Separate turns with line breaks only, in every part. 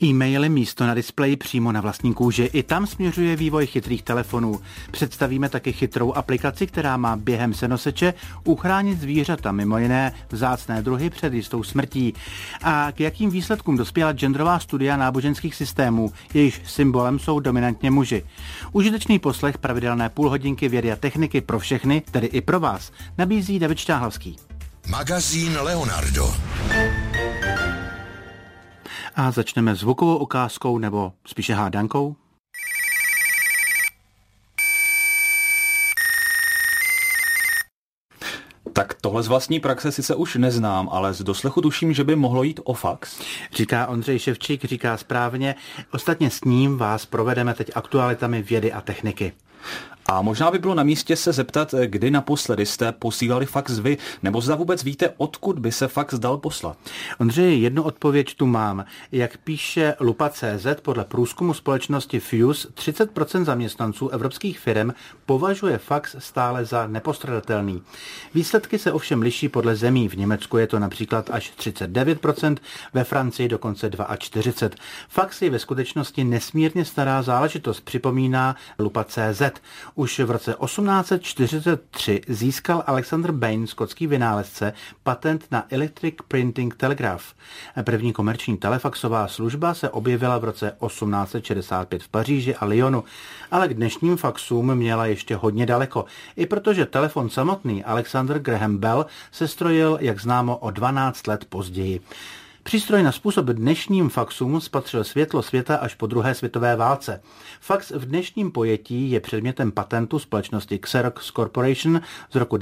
E-maily místo na displeji přímo na vlastní kůži. I tam směřuje vývoj chytrých telefonů. Představíme taky chytrou aplikaci, která má během senoseče uchránit zvířata, mimo jiné vzácné druhy před jistou smrtí. A k jakým výsledkům dospěla genderová studia náboženských systémů, jejichž symbolem jsou dominantně muži. Užitečný poslech pravidelné půlhodinky vědy a techniky pro všechny, tedy i pro vás, nabízí David Štáhlavský.
Magazín Leonardo.
A začneme zvukovou ukázkou nebo spíše hádankou.
Tak tohle z vlastní praxe sice už neznám, ale z doslechu tuším, že by mohlo jít o fax.
Říká Ondřej Ševčík, říká správně. Ostatně s ním vás provedeme teď aktualitami vědy a techniky.
A možná by bylo na místě se zeptat, kdy naposledy jste posílali fax vy, nebo zda vůbec víte, odkud by se fax dal poslat.
Ondřej, jednu odpověď tu mám. Jak píše Lupa.cz, podle průzkumu společnosti Fuse, 30% zaměstnanců evropských firm považuje fax stále za nepostradatelný. Výsledky se ovšem liší podle zemí. V Německu je to například až 39%, ve Francii dokonce 42%. Fax je ve skutečnosti nesmírně stará záležitost, připomíná Lupa.cz. Už v roce 1843 získal Alexander Bain, skotský vynálezce, patent na Electric Printing Telegraph. První komerční telefaxová služba se objevila v roce 1865 v Paříži a Lyonu, ale k dnešním faxům měla ještě hodně daleko. I protože telefon samotný Alexander Graham Bell se strojil, jak známo, o 12 let později. Přístroj na způsob dnešním faxům spatřil světlo světa až po druhé světové válce. Fax v dnešním pojetí je předmětem patentu společnosti Xerox Corporation z roku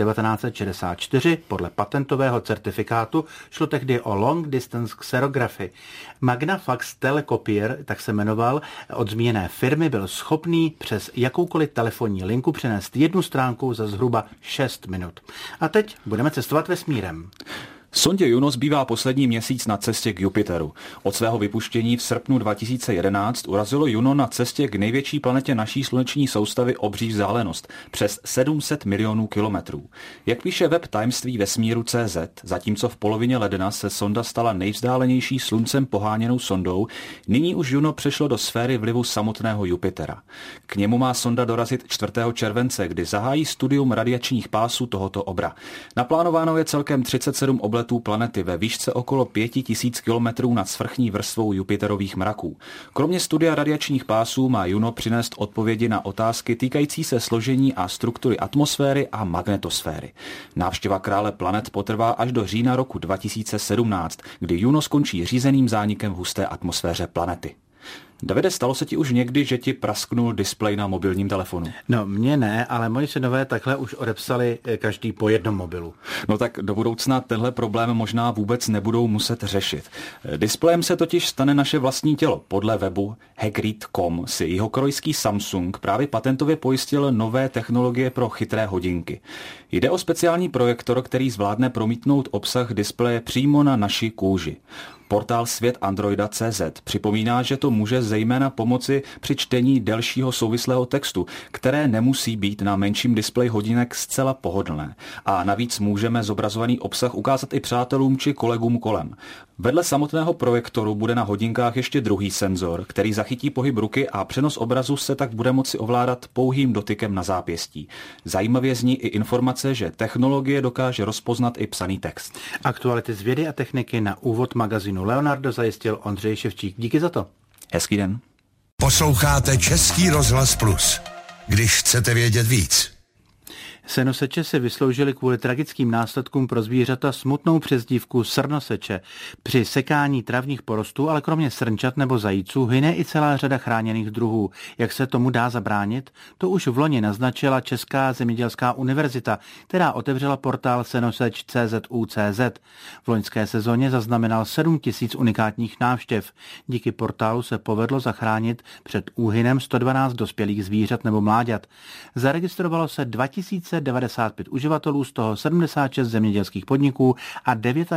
1964. Podle patentového certifikátu šlo tehdy o Long Distance Xerography. Magnafax Telecopier, tak se jmenoval, od zmíněné firmy byl schopný přes jakoukoliv telefonní linku přenést jednu stránku za zhruba 6 minut. A teď budeme cestovat vesmírem.
Sondě Juno zbývá poslední měsíc na cestě k Jupiteru. Od svého vypuštění v srpnu 2011 urazilo Juno na cestě k největší planetě naší sluneční soustavy obří vzdálenost, přes 700 milionů kilometrů. Jak píše web tajemství vesmíru.cz, zatímco v polovině ledna se sonda stala nejvzdálenější sluncem poháněnou sondou, nyní už Juno přešlo do sféry vlivu samotného Jupitera. K němu má sonda dorazit 4. července, kdy zahájí studium radiačních pásů tohoto obra. Naplánováno je celkem 37 obletů planety ve výšce okolo 5000 km nad svrchní vrstvou Jupiterových mraků. Kromě studia radiačních pásů má Juno přinést odpovědi na otázky týkající se složení a struktury atmosféry a magnetosféry. Návštěva krále planet potrvá až do října roku 2017, kdy Juno skončí řízeným zánikem v husté atmosféře planety. Davide, stalo se ti už někdy, že ti prasknul displej na mobilním telefonu?
No, mně ne, ale moji synové takhle už odepsali každý po jednom mobilu.
No tak do budoucna tenhle problém možná vůbec nebudou muset řešit. Displejem se totiž stane naše vlastní tělo. Podle webu hackread.com si jihokorejský Samsung právě patentově pojistil nové technologie pro chytré hodinky. Jde o speciální projektor, který zvládne promítnout obsah displeje přímo na naši kůži. Portál světandroida.cz připomíná, že to může zejména pomoci při čtení delšího souvislého textu, které nemusí být na menším displeji hodinek zcela pohodlné. A navíc můžeme zobrazovaný obsah ukázat i přátelům či kolegům kolem. Vedle samotného projektoru bude na hodinkách ještě druhý senzor, který zachytí pohyb ruky a přenos obrazu se tak bude moci ovládat pouhým dotykem na zápěstí. Zajímavě zní i informace, že technologie dokáže rozpoznat i psaný text.
Aktuality z vědy a techniky na úvod magazínu Leonardo zajistil Ondřej Ševčík. Díky za to.
Hezký den.
Posloucháte Český rozhlas Plus. Když chcete vědět víc.
Senoseče si vysloužili kvůli tragickým následkům pro zvířata smutnou přezdívku srnoseče. Při sekání travních porostů, ale kromě srnčat nebo zajíců, hyne i celá řada chráněných druhů. Jak se tomu dá zabránit? To už v loni naznačila Česká zemědělská univerzita, která otevřela portál senoseč.cz. V loňské sezóně zaznamenal 7 000 unikátních návštěv. Díky portálu se povedlo zachránit před úhynem 112 dospělých zvířat nebo mláďat. Zaregistrovalo se 2000 995 uživatelů, z toho 76 zemědělských podniků a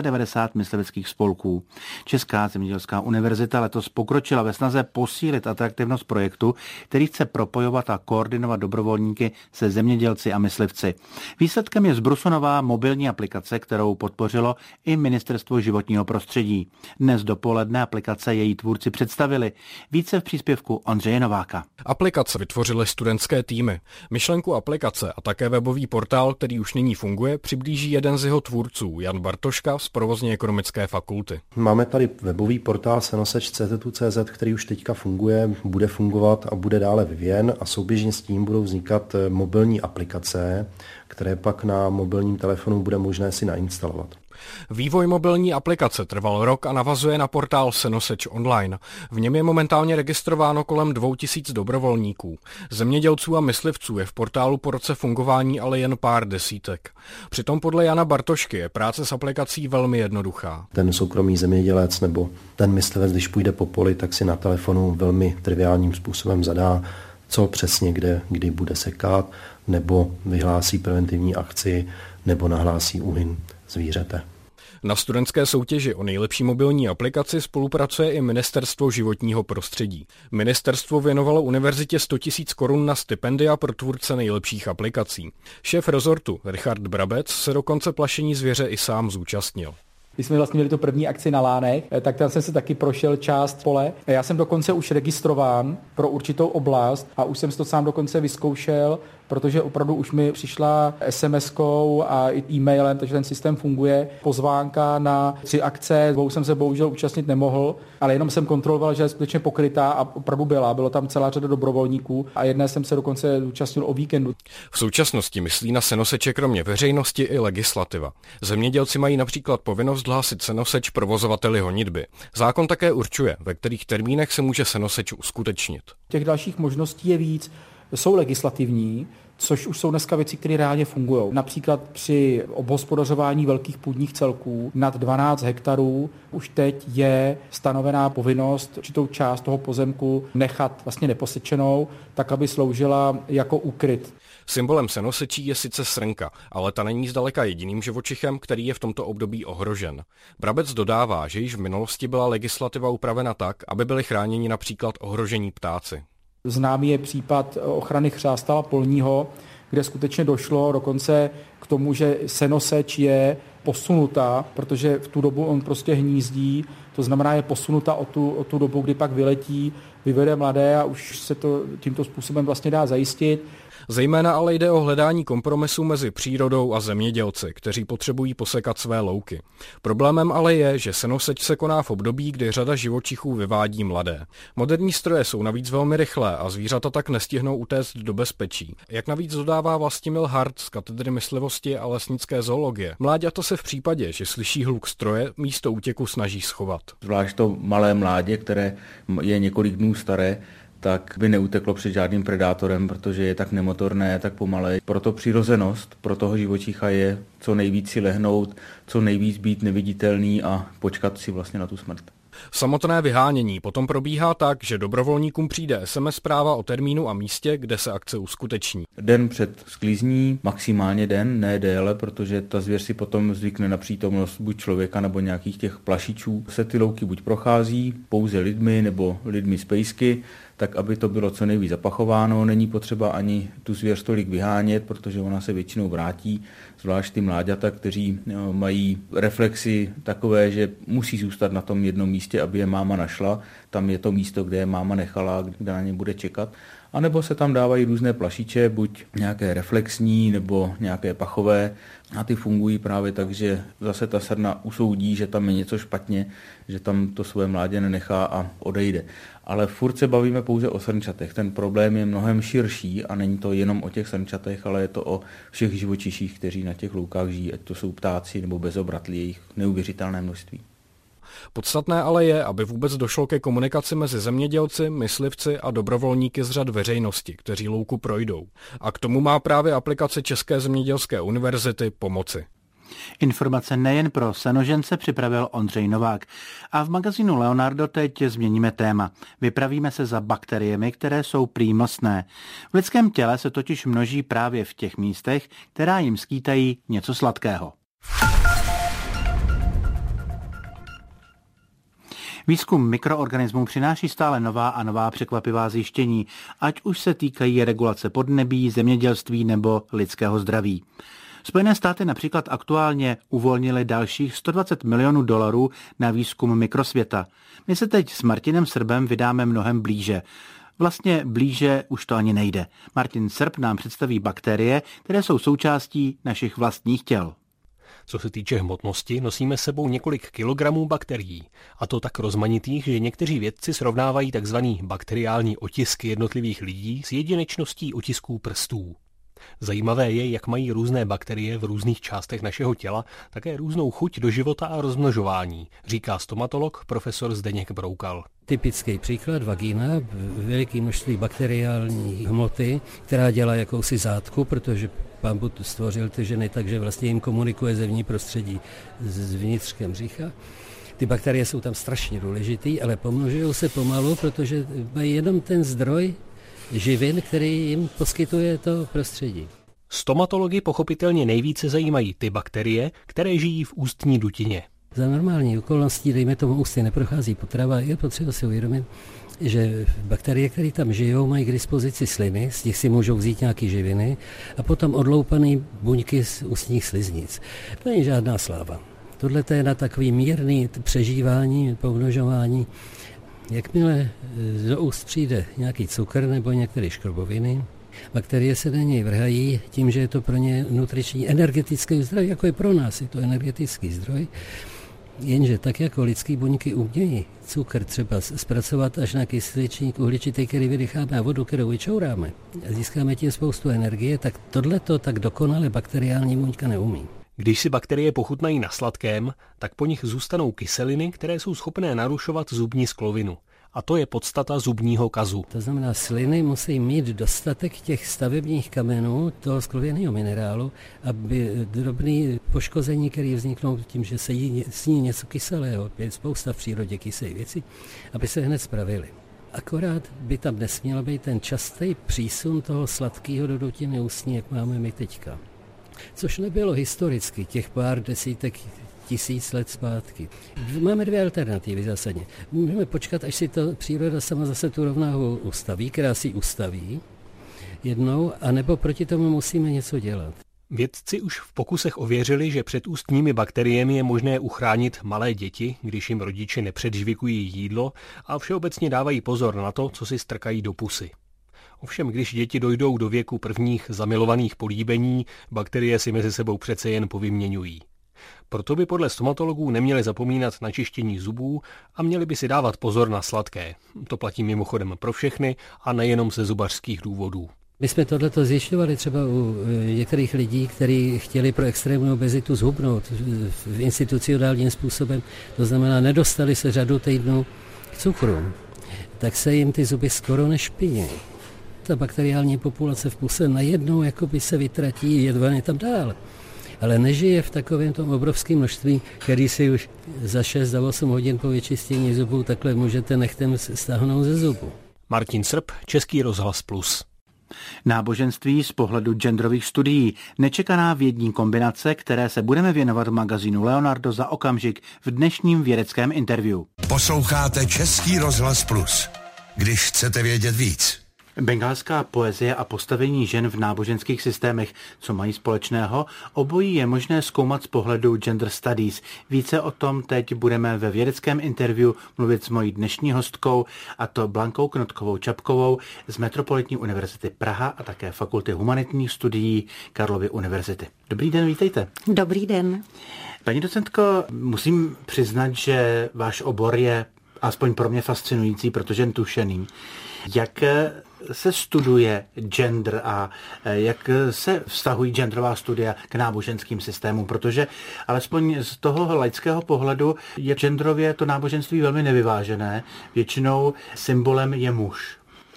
99 mysliveckých spolků. Česká zemědělská univerzita letos pokročila ve snaze posílit atraktivnost projektu, který chce propojovat a koordinovat dobrovolníky se zemědělci a myslivci. Výsledkem je zbrusunová mobilní aplikace, kterou podpořilo i Ministerstvo životního prostředí. Dnes dopoledne aplikace její tvůrci představili. Více v příspěvku Ondřeje Nováka.
Aplikace vytvořily studentské týmy. Myšlenku aplikace a také webový portál, který už nyní funguje, přiblíží jeden z jeho tvůrců, Jan Bartoška z Provozně ekonomické fakulty.
Máme tady webový portál senoseč.cz, který už teďka funguje, bude fungovat a bude dále vyvíjen a souběžně s tím budou vznikat mobilní aplikace, které pak na mobilním telefonu bude možné si nainstalovat.
Vývoj mobilní aplikace trval rok a navazuje na portál Senoseč online. V něm je momentálně registrováno kolem 2000 dobrovolníků. Zemědělců a myslivců je v portálu po roce fungování ale jen pár desítek. Přitom podle Jana Bartošky je práce s aplikací velmi jednoduchá.
Ten soukromý zemědělec nebo ten myslivec, když půjde po poli, tak si na telefonu velmi triviálním způsobem zadá, co přesně kdy bude sekat, nebo vyhlásí preventivní akci, nebo nahlásí úhyn zvířete.
Na studentské soutěži o nejlepší mobilní aplikaci spolupracuje i Ministerstvo životního prostředí. Ministerstvo věnovalo univerzitě 100 000 korun na stipendia pro tvůrce nejlepších aplikací. Šéf rezortu Richard Brabec se dokonce plašení zvěře i sám zúčastnil.
Když jsme vlastně měli tu první akci na Lánech, tak tam jsem se taky prošel část pole. Já jsem dokonce už registrován pro určitou oblast a už jsem si to sám dokonce vyzkoušel, protože opravdu už mi přišla SMS-kou a e-mailem, takže ten systém funguje. Pozvánka na 3 akce, 2 jsem se bohužel účastnit nemohl, ale jenom jsem kontroloval, že je skutečně pokrytá a opravdu bylo tam celá řada dobrovolníků a jedné jsem se dokonce účastnil o víkendu.
V současnosti myslí na Senoseče kromě veřejnosti i legislativa. Zemědělci mají například povinnost hlásit Senoseč provozovateli honitby. Zákon také určuje, ve kterých termínech se může Senoseč uskutečnit.
Těch dalších možností je víc. Jsou legislativní, což už jsou dneska věci, které reálně fungují. Například při obhospodařování velkých půdních celků nad 12 hektarů už teď je stanovená povinnost určitou část toho pozemku nechat vlastně neposečenou, tak aby sloužila jako úkryt.
Symbolem Senosečí je sice srnka, ale ta není zdaleka jediným živočichem, který je v tomto období ohrožen. Brabec dodává, že již v minulosti byla legislativa upravena tak, aby byli chráněni například ohrožení ptáci.
Známý je případ ochrany chřástala polního, kde skutečně došlo dokonce k tomu, že senoseč je posunuta, protože v tu dobu on prostě hnízdí, to znamená je posunuta o tu dobu, kdy pak vyletí, vyvede mladé a už se to tímto způsobem vlastně dá zajistit.
Zejména ale jde o hledání kompromisu mezi přírodou a zemědělci, kteří potřebují posekat své louky. Problémem ale je, že senoseč se koná v období, kdy řada živočichů vyvádí mladé. Moderní stroje jsou navíc velmi rychlé a zvířata tak nestihnou utéct do bezpečí. Jak navíc dodává Vlastimil Hart z katedry myslivosti a lesnické zoologie, mláďata se v případě, že slyší hluk stroje, místo útěku snaží schovat.
Zvlášť to malé mládě, které je několik dnů staré, tak by neuteklo před žádným predátorem, protože je tak nemotorné, tak pomalé. Proto přirozenost pro toho živočicha je co nejvíc si lehnout, co nejvíc být neviditelný a počkat si vlastně na tu smrt.
Samotné vyhánění potom probíhá tak, že dobrovolníkům přijde SMS zpráva o termínu a místě, kde se akce uskuteční.
Den před sklizní, maximálně den, ne déle, protože ta zvěř si potom zvykne na přítomnost buď člověka nebo nějakých těch plašičů. Se ty louky buď prochází pouze lidmi nebo lidmi z pejsky, tak aby to bylo co nejvíc zapachováno. Není potřeba ani tu zvěř tolik vyhánět, protože ona se většinou vrátí, zvlášť ty mláďata, kteří mají reflexy takové, že musí zůstat na tom jednom místě, aby je máma našla. Tam je to místo, kde je máma nechala, kde na ně bude čekat. A nebo se tam dávají různé plašiče, buď nějaké reflexní nebo nějaké pachové, a ty fungují právě tak, že zase ta srna usoudí, že tam je něco špatně, že tam to své mládě nenechá a odejde. Ale furt se bavíme pouze o srnčatech. Ten problém je mnohem širší a není to jenom o těch srnčatech, ale je to o všech živočiších, kteří na těch loukách žijí, ať to jsou ptáci nebo bezobratlí, jejich neuvěřitelné množství.
Podstatné ale je, aby vůbec došlo ke komunikaci mezi zemědělci, myslivci a dobrovolníky z řad veřejnosti, kteří louku projdou. A k tomu má právě aplikace České zemědělské univerzity pomoci.
Informace nejen pro senožence připravil Ondřej Novák. A v magazínu Leonardo teď změníme téma. Vypravíme se za bakteriemi, které jsou prý mlsné. V lidském těle se totiž množí právě v těch místech, která jim skýtají něco sladkého. Výzkum mikroorganismů přináší stále nová a nová překvapivá zjištění, ať už se týkají regulace podnebí, zemědělství nebo lidského zdraví. Spojené státy například aktuálně uvolnili dalších $120 milionů na výzkum mikrosvěta. My se teď s Martinem Srbem vydáme mnohem blíže. Vlastně blíže už to ani nejde. Martin Srb nám představí bakterie, které jsou součástí našich vlastních těl.
Co se týče hmotnosti, nosíme s sebou několik kilogramů bakterií, a to tak rozmanitých, že někteří vědci srovnávají tzv. Bakteriální otisky jednotlivých lidí s jedinečností otisků prstů. Zajímavé je, jak mají různé bakterie v různých částech našeho těla také různou chuť do života a rozmnožování, říká stomatolog profesor Zdeněk Broukal.
Typický příklad vagína, veliké množství bakteriální hmoty, která dělá jakousi zátku, protože Pán Bůh stvořil ty ženy tak, že vlastně jim komunikuje zevní prostředí s vnitřkem břicha. Ty bakterie jsou tam strašně důležitý, ale pomnožují se pomalu, protože mají jenom ten zdroj živin, který jim poskytuje to prostředí.
Stomatology pochopitelně nejvíce zajímají ty bakterie, které žijí v ústní dutině.
Za normální okolností, dejme tomu, ústy neprochází potrava, je potřeba si uvědomit, že bakterie, které tam žijou, mají k dispozici sliny, z těch si můžou vzít nějaké živiny a potom odloupané buňky z ústních sliznic. To není žádná sláva. Tohle je na takový mírný přežívání, pomnožování. Jakmile do úst přijde nějaký cukr nebo některé škroboviny, bakterie se na něj vrhají tím, že je to pro ně nutriční energetický zdroj, jako je pro nás, je to energetický zdroj. Jenže tak jako lidský buňky umějí cukr třeba zpracovat až na kysličník uhličitý, který vydecháme, a vodu, kterou vyčouráme, a získáme tím spoustu energie, tak tohleto tak dokonale bakteriální buňka neumí.
Když si bakterie pochutnají na sladkém, tak po nich zůstanou kyseliny, které jsou schopné narušovat zubní sklovinu. A to je podstata zubního kazu.
To znamená, sliny musí mít dostatek těch stavebních kamenů, toho sklověného minerálu, aby drobné poškození, které vzniknou tím, že se sní něco kyselého, je spousta v přírodě kyselých věcí, aby se hned spravily. Akorát by tam nesměl být ten častý přísun toho sladkého do dutiny ústní, jak máme my teďka. Což nebylo historicky těch pár desítek tisíc let zpátky. Máme dvě alternativy zásadně. Můžeme počkat, až si to příroda sama zase tu rovnováhu ustaví, která si ustaví jednou, anebo proti tomu musíme něco dělat.
Vědci už v pokusech ověřili, že před ústními bakteriemi je možné uchránit malé děti, když jim rodiče nepředžvikují jídlo a všeobecně dávají pozor na to, co si strkají do pusy. Ovšem, když děti dojdou do věku prvních zamilovaných políbení, bakterie si mezi sebou přece jen povyměňují. Proto by podle stomatologů neměli zapomínat na čištění zubů a měli by si dávat pozor na sladké. To platí mimochodem pro všechny a nejenom ze zubařských důvodů.
My jsme tohleto zjišťovali třeba u některých lidí, kteří chtěli pro extrémní obezitu zhubnout v institucionálním způsobem, to znamená, nedostali se řadu týdnů k cukru, tak se jim ty zuby skoro nešpiní. Ta bakteriální populace v puse najednou jakoby se vytratí, je tam dál. Ale nežije v takovém tom obrovském množství, který si už za 6, za 8 hodin po vyčištění zubů takhle můžete nechtem stáhnout ze zubu.
Martin Srb, Český rozhlas Plus.
Náboženství z pohledu genderových studií. Nečekaná vědní kombinace, které se budeme věnovat v magazínu Leonardo za okamžik v dnešním vědeckém interview.
Posloucháte Český rozhlas Plus. Když chcete vědět víc.
Bengálská poezie a postavení žen v náboženských systémech, co mají společného, obojí je možné zkoumat z pohledu gender studies. Více o tom teď budeme ve vědeckém interview mluvit s mojí dnešní hostkou, a to Blankou Knotkovou-Čapkovou z Metropolitní univerzity Praha a také Fakulty humanitních studií Karlovy univerzity. Dobrý den, vítejte.
Dobrý den.
Paní docentko, musím přiznat, že váš obor je aspoň pro mě fascinující, protože tušený. Jak se studuje gender a jak se vztahují genderová studia k náboženským systémům, protože alespoň z toho laického pohledu je genderově to náboženství velmi nevyvážené. Většinou symbolem je muž.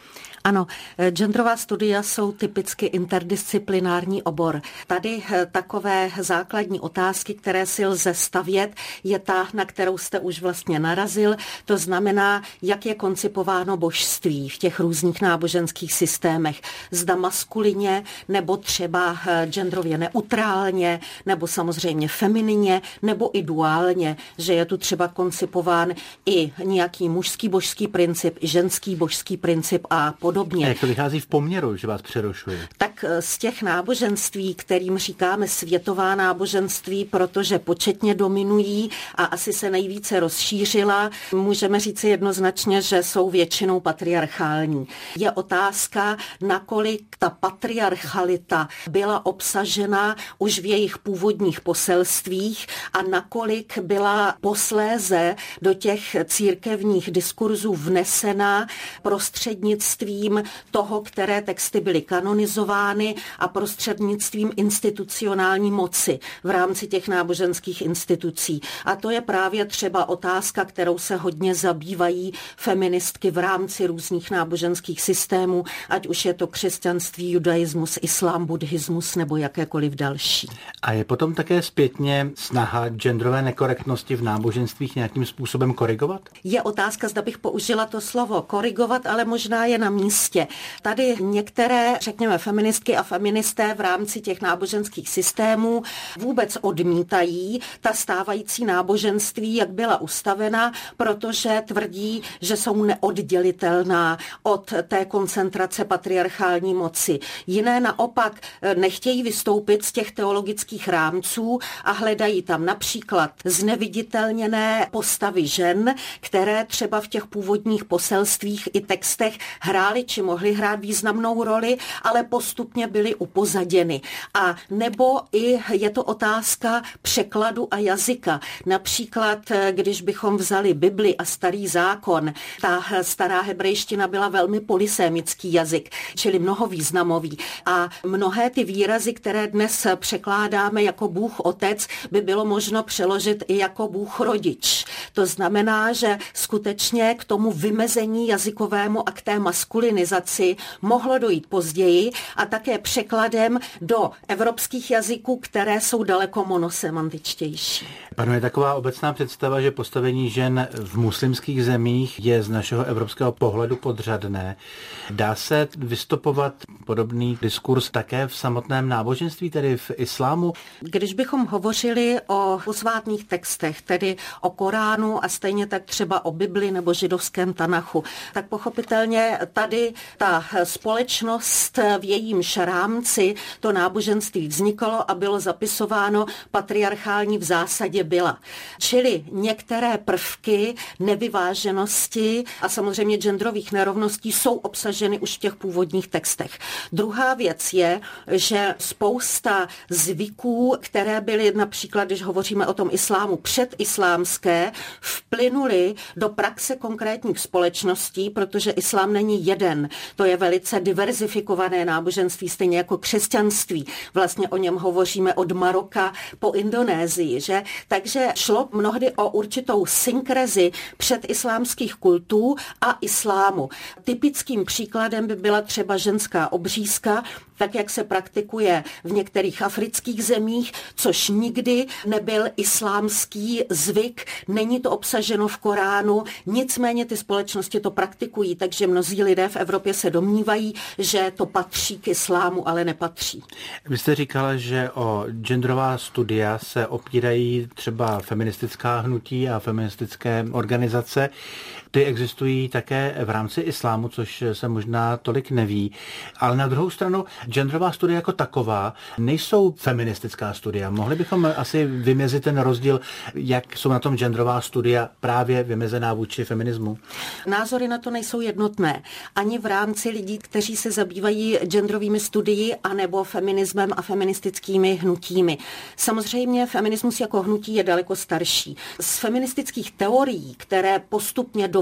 Ano, genderová studia jsou typicky interdisciplinární obor. Tady takové základní otázky, které si lze stavět, je ta, na kterou jste už vlastně narazil. To znamená, jak je koncipováno božství v těch různých náboženských systémech. Zda maskulině, nebo třeba genderově neutrálně, nebo samozřejmě feminině, nebo i duálně, že je tu třeba koncipován i nějaký mužský božský princip, ženský božský princip a podobně.
A jak to vychází v poměru, že vás přerušuji?
Tak z těch náboženství, kterým říkáme světová náboženství, protože početně dominují a asi se nejvíce rozšířila, můžeme říci jednoznačně, že jsou většinou patriarchální. Je otázka, nakolik ta patriarchalita byla obsažena už v jejich původních poselstvích a nakolik byla posléze do těch církevních diskurzů vnesena prostřednictvím toho, které texty byly kanonizovány a prostřednictvím institucionální moci v rámci těch náboženských institucí. A to je právě třeba otázka, kterou se hodně zabývají feministky v rámci různých náboženských systémů, ať už je to křesťanství, judaismus, islám, buddhismus nebo jakékoliv další.
A je potom také zpětně snaha genderové nekorektnosti v náboženstvích nějakým způsobem korigovat?
Je otázka, zda bych použila to slovo korigovat, ale možná je na místě. Tady některé, řekněme, feministky a feministé v rámci těch náboženských systémů vůbec odmítají ta stávající náboženství, jak byla ustavena, protože tvrdí, že jsou neoddělitelná od té koncentrace patriarchální moci. Jiné naopak nechtějí vystoupit z těch teologických rámců a hledají tam například zneviditelněné postavy žen, které třeba v těch původních poselstvích i textech hrály či mohly hrát významnou roli, ale postupně byly upozaděny. A nebo i je to otázka překladu a jazyka. Například, když bychom vzali Bibli a Starý zákon, ta stará hebrejština byla velmi polysémický jazyk, čili mnohovýznamový. A mnohé ty výrazy, které dnes překládáme jako Bůh Otec, by bylo možno přeložit i jako Bůh Rodič. To znamená, že skutečně k tomu vymezení jazykovému a k té maskulinizaci mohlo dojít později a také překladem do evropských jazyků, které jsou daleko monosemantičtější.
Panuje taková obecná představa, že postavení žen v muslimských zemích je z našeho evropského pohledu podřadné. Dá se vystopovat podobný diskurs také v samotném náboženství, tedy v islámu?
Když bychom hovořili o posvátných textech, tedy o Koránu a stejně tak třeba o Bibli nebo židovském Tanachu, tak pochopitelně tady ta společnost v jejímž rámci to náboženství vzniklo a bylo zapisováno, patriarchální v zásadě byla. Čili některé prvky nevyváženosti a samozřejmě genderových nerovností jsou obsaženy už v těch původních textech. Druhá věc je, že spousta zvyků, které byly například, když hovoříme o tom islámu předislámské, vplynuly do praxe konkrétních společností, protože islám není jeden. To je velice diverzifikované náboženství, stejně jako křesťanství. Vlastně o něm hovoříme od Maroka po Indonésii, že? Takže šlo mnohdy o určitou synkrezi předislámských kultů a islámu. Typickým příkladem by byla třeba ženská obřízka, tak jak se praktikuje v některých afrických zemích, což nikdy nebyl islámský zvyk, není to obsaženo v Koránu, nicméně ty společnosti to praktikují, takže mnozí lidé v Evropě se domnívají, že to patří k islámu, ale nepatří.
Vy jste říkala, že o genderová studia se opírají třeba feministická hnutí a feministické organizace. Ty existují také v rámci islámu, což se možná tolik neví. Ale na druhou stranu genderová studia jako taková nejsou feministická studia. Mohli bychom asi vymezit ten rozdíl, jak jsou na tom genderová studia právě vymezená vůči feminismu?
Názory na to nejsou jednotné. Ani v rámci lidí, kteří se zabývají genderovými studii anebo feminismem a feministickými hnutími. Samozřejmě feminismus jako hnutí je daleko starší. Z feministických teorií, které postupně do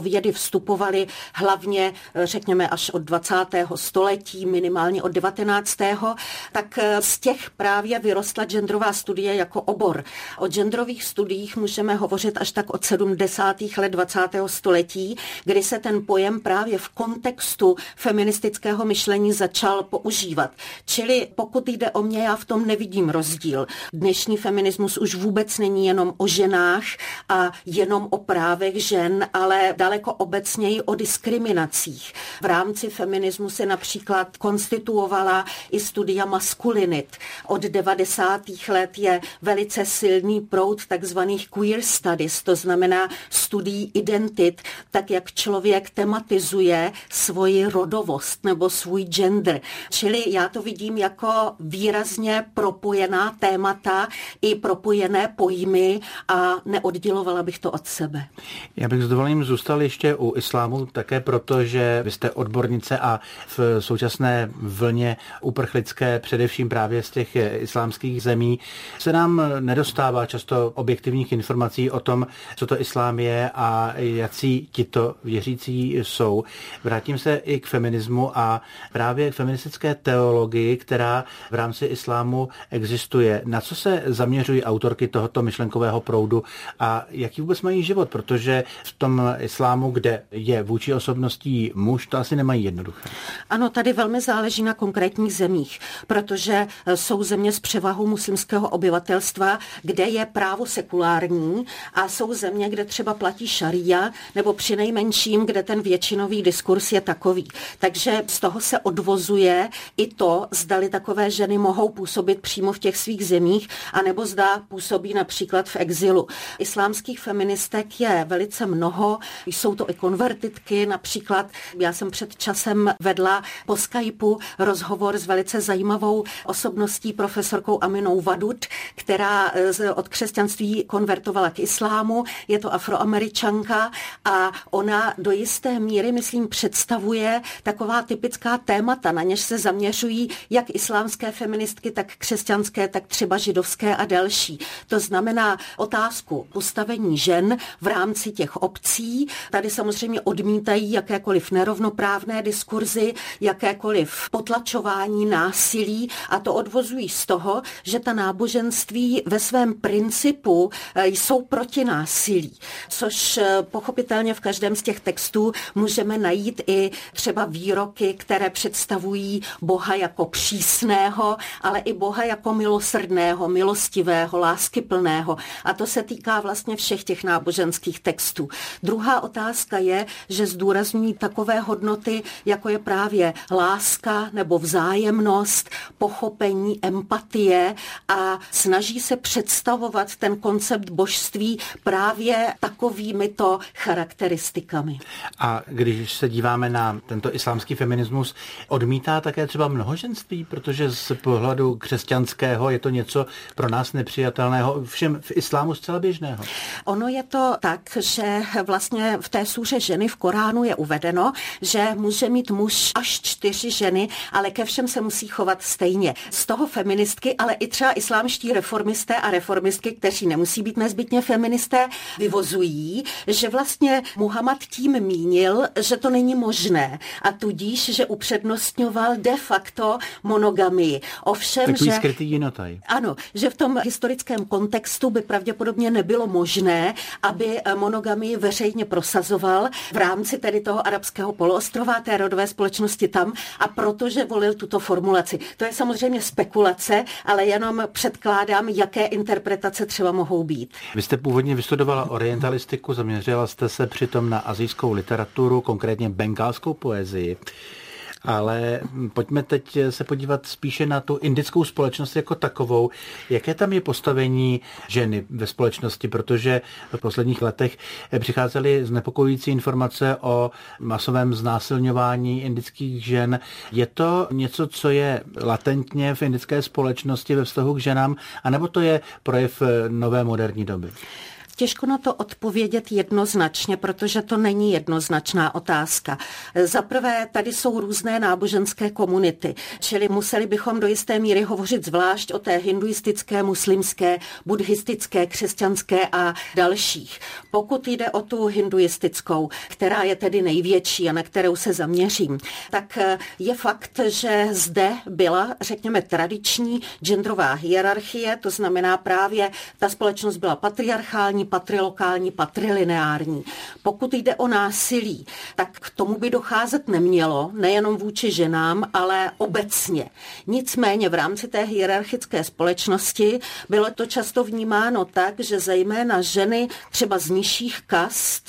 vědy vstupovaly hlavně, řekněme, až od 20. století, minimálně od 19. tak z těch právě vyrostla genderová studie jako obor. O genderových studiích můžeme hovořit až tak od 70. let 20. století, kdy se ten pojem právě v kontextu feministického myšlení začal používat. Čili pokud jde o mě, já v tom nevidím rozdíl. Dnešní feminismus už vůbec není jenom o ženách a jenom o právech žen, ale daleko obecněji o diskriminacích. V rámci feminismu se například konstituovala i studia maskulinit. Od 90. let je velice silný proud takzvaných queer studies, to znamená studií identit, tak jak člověk tematizuje svoji rodovost nebo svůj gender. Čili já to vidím jako výrazně propojená témata i propojené pojmy a neoddělovala bych to od sebe.
Já bych s dovolením zůstal ještě u islámu také proto, že vy jste odbornice a v současné vlně uprchlické, především právě z těch islámských zemí, se nám nedostává často objektivních informací o tom, co to islám je a jací tito věřící jsou. Vrátím se i k feminismu a právě k feministické teologii, která v rámci islámu existuje. Na co se zaměřují autorky tohoto myšlenkového proudu a jaký vůbec mají život? Protože v tom islámu, kde je vůči osobností muž, to asi nemají jednoduché.
Ano, tady velmi záleží na konkrétních zemích, protože jsou země s převahou muslimského obyvatelstva, kde je právo sekulární a jsou země, kde třeba platí šaria, nebo přinejmenším, kde ten většinový diskurs je takový. Takže z toho se odvozuje i to, zdali takové ženy mohou působit přímo v těch svých zemích, anebo zda působí například v exilu. Islámských feministek je velice mnoho, jsou to i konvertitky, například já jsem před časem vedla po Skypeu rozhovor s velice zajímavou osobností profesorkou Aminou Wadud, která od křesťanství konvertovala k islámu, je to Afroameričanka a ona do jisté míry, myslím, představuje taková typická témata, na něž se zaměřují jak islámské feministky, tak křesťanské, tak třeba židovské a další. To znamená otázku postavení žen v rámci těch obcí. Tady samozřejmě odmítají jakékoliv nerovnoprávné diskurzy, jakékoliv potlačování násilí a to odvozují z toho, že ta náboženství ve svém principu jsou proti násilí, což pochopitelně v každém z těch textů můžeme najít i třeba výroky, které představují Boha jako přísného, ale i Boha jako milosrdného, milostivého, láskyplného. A to se týká vlastně všech těch náboženských textů. Druhá otázka je, že zdůrazňují takové hodnoty, jako je právě láska nebo vzájemnost, pochopení, empatie a snaží se představovat ten koncept božství právě takovýmito charakteristikami.
A když se díváme na tento islámský feminismus, odmítá také třeba mnohoženství, protože z pohledu křesťanského je to něco pro nás nepřijatelného, všem v islámu zcela běžného.
Ono je to tak, že vlastně v té sůře ženy v Koránu je uvedeno, že může mít muž až 4 ženy, ale ke všem se musí chovat stejně. Z toho feministky, ale i třeba islámští reformisté a reformistky, kteří nemusí být nezbytně feministé, vyvozují, že vlastně Muhammad tím mínil, že to není možné a tudíž, že upřednostňoval de facto monogamii. Ovšem,
takový
že
skrytý jinotaj.
Ano, že v tom historickém kontextu by pravděpodobně nebylo možné, aby monogamii veřejně prosazoval v rámci tedy toho arabského poloostrova, té rodové společnosti tam a protože volil tuto formulaci. To je samozřejmě spekulace, ale jenom předkládám, jaké interpretace třeba mohou být.
Vy jste původně vystudovala orientalistiku, zaměřila jste se přitom na asijskou literaturu, konkrétně bengálskou poezii. Ale pojďme teď se podívat spíše na tu indickou společnost jako takovou. Jaké tam je postavení ženy ve společnosti, protože v posledních letech přicházely znepokojující informace o masovém znásilňování indických žen. Je to něco, co je latentně v indické společnosti ve vztahu k ženám, anebo to je projev nové moderní doby?
Těžko na to odpovědět jednoznačně, protože to není jednoznačná otázka. Za prvé, tady jsou různé náboženské komunity, čili museli bychom do jisté míry hovořit zvlášť o té hinduistické, muslimské, buddhistické, křesťanské a dalších. Pokud jde o tu hinduistickou, která je tedy největší a na kterou se zaměřím, tak je fakt, že zde byla, řekněme, tradiční genderová hierarchie, to znamená právě ta společnost byla patriarchální, patrilokální, patrilineární. Pokud jde o násilí, tak k tomu by docházet nemělo, nejenom vůči ženám, ale obecně. Nicméně v rámci té hierarchické společnosti bylo to často vnímáno tak, že zejména ženy třeba z nižších kast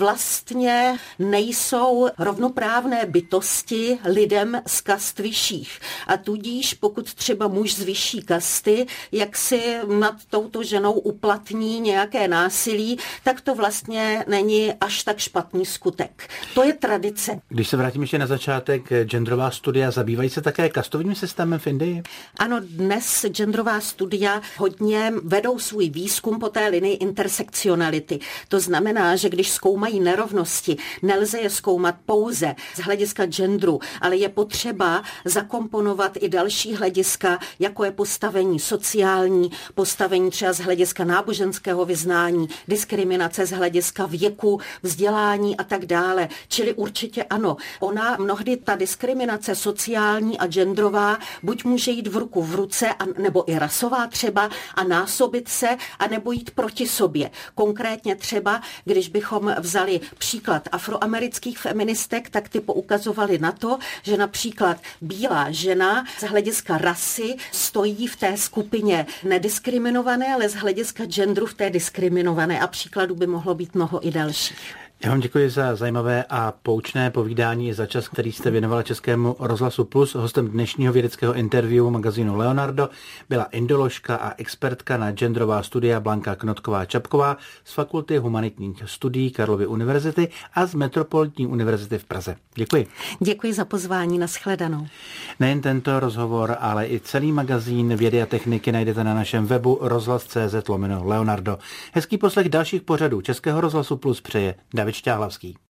vlastně nejsou rovnoprávné bytosti lidem z kast vyšších. A tudíž pokud třeba muž z vyšší kasty, jak si nad touto ženou uplatní nějaké násilí, tak to vlastně není až tak špatný skutek. To je tradice.
Když se vrátím ještě na začátek, genderová studia zabývají se také kastovým systémem v Indii?
Ano, dnes genderová studia hodně vedou svůj výzkum po té linii intersekcionality. To znamená, že když zkoumají nerovnosti, nelze je zkoumat pouze z hlediska genderu, ale je potřeba zakomponovat i další hlediska, jako je postavení sociální, postavení třeba z hlediska náboženského vyznání, diskriminace z hlediska věku, vzdělání a tak dále. Čili určitě ano. Ona mnohdy ta diskriminace sociální a genderová buď může jít v ruku v ruce, nebo i rasová třeba, a násobit se, anebo jít proti sobě. Konkrétně třeba, když bychom vzali příklad afroamerických feministek, tak ty poukazovaly na to, že například bílá žena z hlediska rasy stojí v té skupině nediskriminované, ale z hlediska genderu v té diskriminované, a příkladů by mohlo být mnoho i dalších.
Já vám děkuji za zajímavé a poučné povídání, za čas, který jste věnovala Českému rozhlasu Plus. Hostem dnešního vědeckého interview magazínu Leonardo byla indoložka a expertka na genderová studia Blanka Knotková-Čapková z Fakulty humanitních studií Karlovy univerzity a z Metropolitní univerzity v Praze. Děkuji.
Děkuji za pozvání, nashledanou.
Nejen tento rozhovor, ale i celý magazín Vědy a techniky najdete na našem webu rozhlas.cz/Leonardo. Hezký poslech dalších pořadů Českého rozhlasu Plus přeje David Šťáhlavský.